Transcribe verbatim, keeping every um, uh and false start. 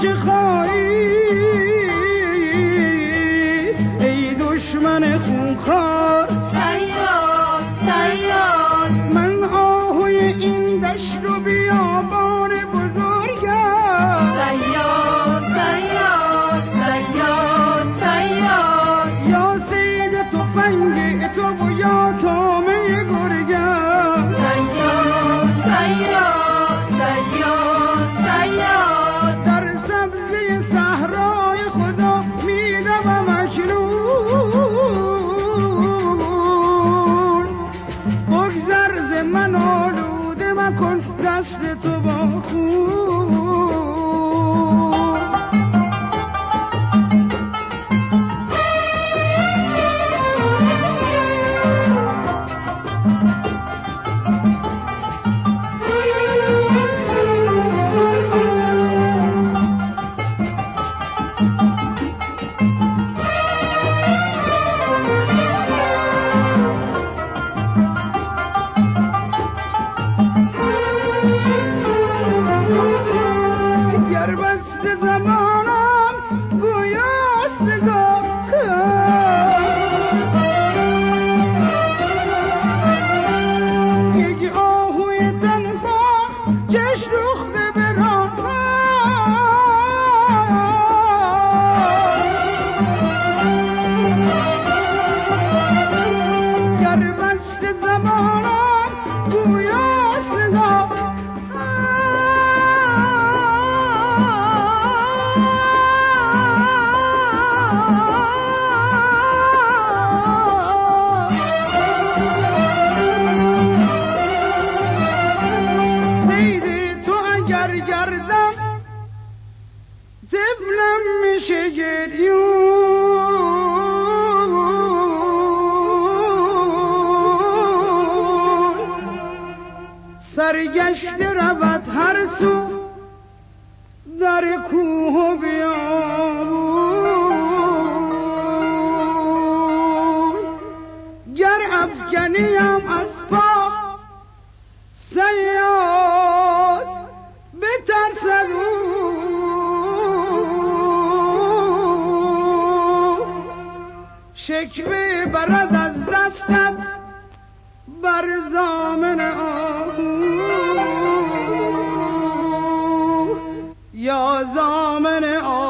چه خواهی ای دشمن خونخوار؟ صیاد صیاد من آهوی این دشت و بیابان بزرگم. صیاد صیاد صیاد صیاد یا صید تفنگ تو و یا طعمه گرگم. صیاد صیاد صیاد صیاد در سبزه صحرای خدا میدوم اکنون. بگذر ز من آلوده مکن دست تو با خون. گر بسته زمانم گویاست نگاه، یک آهوی تنها چشم دوخته به راه. گر بسته زمانم گویاست نگاه، گر گردم طفلم میشه گریون. سرگشته رود هر سو در کوه و بیابون. گر افکنیم از پا صیاد بترسد او. شکوه برد از دستت بر ضامن آهو، یا ضامن آهو